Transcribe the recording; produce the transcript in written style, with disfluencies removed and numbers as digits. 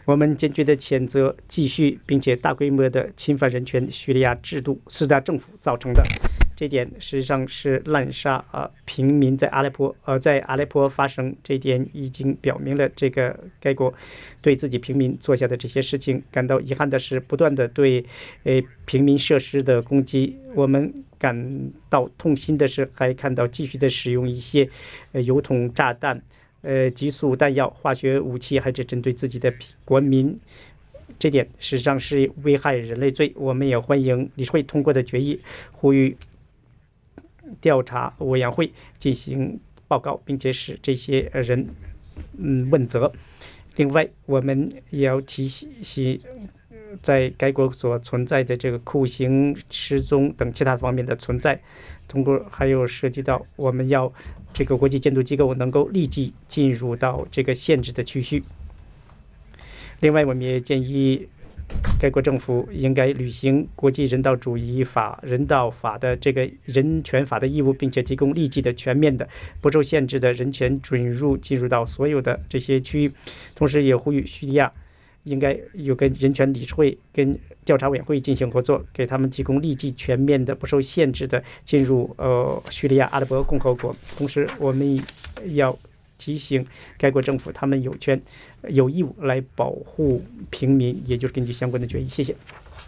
我们坚决地谴责继续并且大规模的侵犯人权叙利亚政府造成的。这点实际上是滥杀平民在阿勒颇发生，这点已经表明了该国对自己平民做下的这些事情。感到遗憾的是，不断的对平民设施的攻击。我们感到痛心的是，还看到继续的使用一些油桶炸弹、急速弹药、化学武器，还是针对自己的国民。这点实际上是危害人类罪。我们也欢迎理事会通过的决议，呼吁调查委员会进行报告，并且使这些人问责。另外，我们也要提醒在该国所存在的这个酷刑、失踪等其他方面的存在，通过还有涉及到我们要这个国际监督机构能够立即进入到这个限制的区域。另外，我们也建议该国政府应该履行国际人道主义法、人道法的这个人权法的义务，并且提供立即的、全面的、不受限制的人权进入到所有的这些区域。同时，也呼吁叙利亚应该有跟人权理事会、跟调查委员会进行合作，给他们提供立即、全面的、不受限制的进入叙利亚阿拉伯共和国。同时，我们要提醒该国政府，他们有义务来保护平民，也就是根据相关的决议。谢谢。